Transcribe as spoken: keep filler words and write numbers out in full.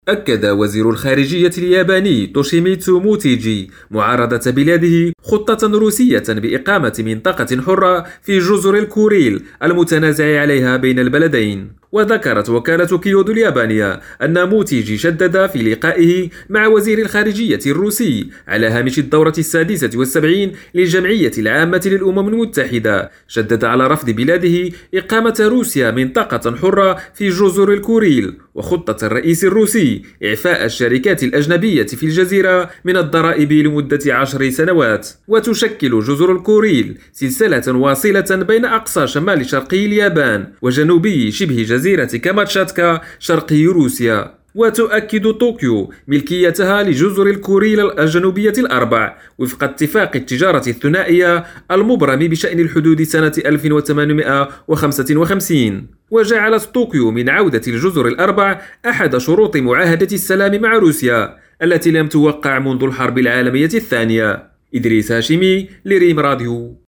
أكد وزير الخارجية الياباني توشيميتسو موتيجي معارضة بلاده خطة روسية بإقامة منطقة حرة في جزر الكوريل المتنازع عليها بين البلدين. وذكرت وكالة كيودو اليابانية أن موتيجي شدد في لقائه مع وزير الخارجية الروسي على هامش الدورة السادسة والسبعين للجمعية العامة للأمم المتحدة، شدد على رفض بلاده إقامة روسيا منطقة حرة في جزر الكوريل، وخطة الرئيس الروسي إعفاء الشركات الأجنبية في الجزيرة من الضرائب لمدة عشر سنوات. وتشكل جزر الكوريل سلسلة واصلة بين أقصى شمال شرقي اليابان وجنوبي شبه جزيرة كاماتشاتكا شرقي روسيا. وتؤكد طوكيو ملكيتها لجزر الكوريل الجنوبية الأربع وفق اتفاق التجارة الثنائية المبرم بشأن الحدود سنة ألف وثمانمائة وخمسة وخمسين. وجعلت طوكيو من عودة الجزر الأربع أحد شروط معاهدة السلام مع روسيا التي لم توقع منذ الحرب العالمية الثانية. إدريس هاشمي لريم راديو.